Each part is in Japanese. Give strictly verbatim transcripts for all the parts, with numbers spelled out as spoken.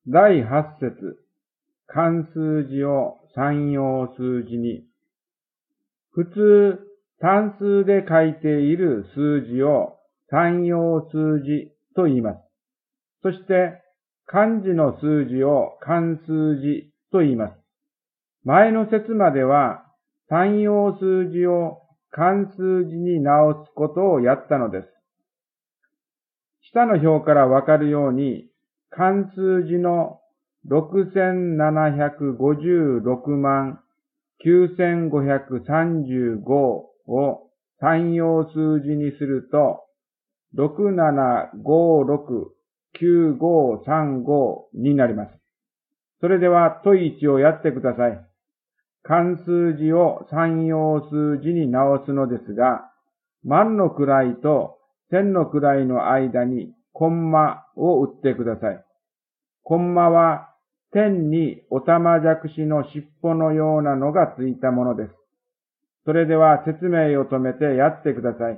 だいはち節、漢数字を三要数字に。普通、単数で書いている数字を三要数字と言います。そして、漢字の数字を漢数字と言います。前の節までは、三要数字を漢数字に直すことをやったのです。下の表からわかるように、漢数字のろくせんななひゃくごじゅうろくまんきゅうせんごひゃくさんじゅうごを三要数字にすると、ろくななごろくきゅうごさんごになります。それでは問いちをやってください。漢数字を三要数字に直すのですが、万の位と千の位の間にコンマを打ってください。コンマは天にオタマジャクシの尻尾のようなのがついたものです。それでは説明を止めてやってください。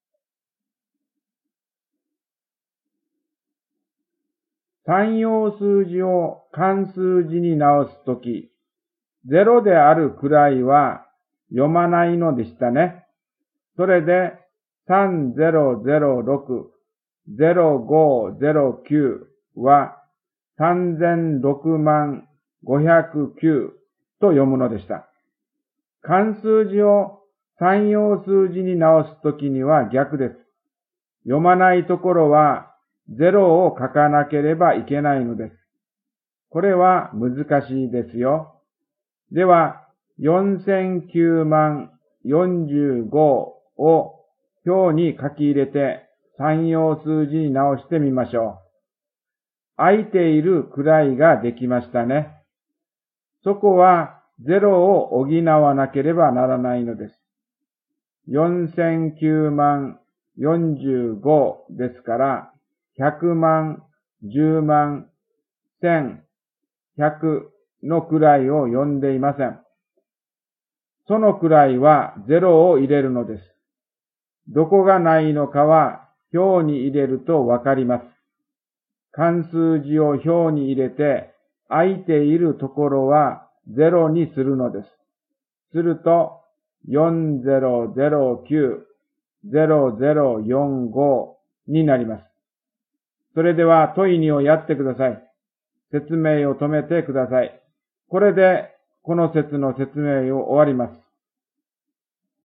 三要数字を漢数字に直すとき、ゼロである位は読まないのでしたね。それでさんぜろぜろろくぜろごぜろきゅうはさんぜんろくまんごひゃくきゅうと読むのでした。漢数字を三要数字に直すときには逆です。読まないところはゼロを書かなければいけないのです。これは難しいですよ。では、よんせんきゅうまんよんじゅうごを表に書き入れて三要数字に直してみましょう。空いている位ができましたね。そこはゼロを補わなければならないのです。よんせんきゅうまんよんじゅうごですから、ひゃくまん、じゅうまん、せん、ひゃくの位を読んでいません。その位はゼロを入れるのです。どこがないのかは表に入れるとわかります。漢数字を表に入れて空いているところはゼロにするのです。するとよんぜろぜろきゅうぜろぜろよんごになります。それでは問いにをやってください。説明を止めてください。これでこの節の説明を終わります。